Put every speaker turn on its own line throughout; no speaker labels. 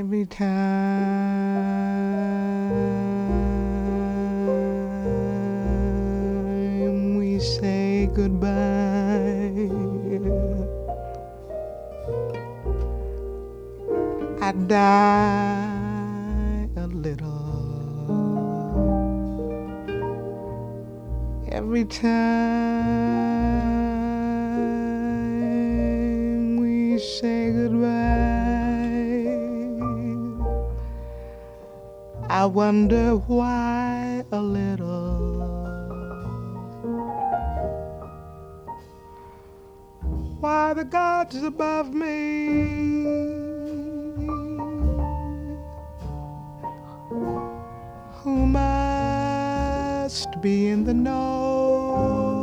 Every time we say goodbye, I die a little. Every time we say goodbye, I wonder why a little. Why the gods above me, who must be in the know,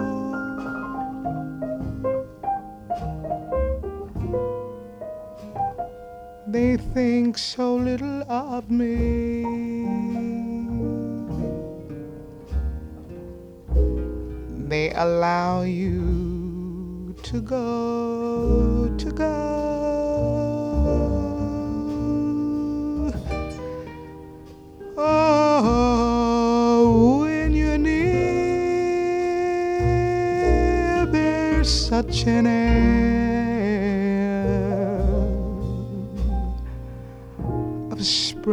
they think so little of me. They allow you to go, to go. Oh, when you're near, there's such an air of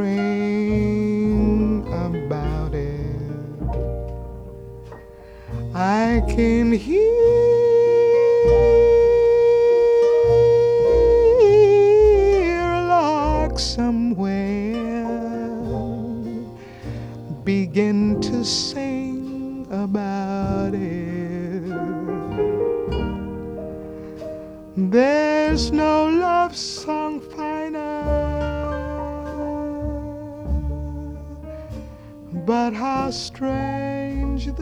spring about it. I can hear a lark somewhere begin to sing about it. There's no love song finer, but how strange the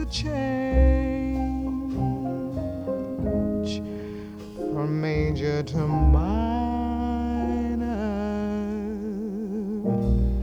change from major to minor.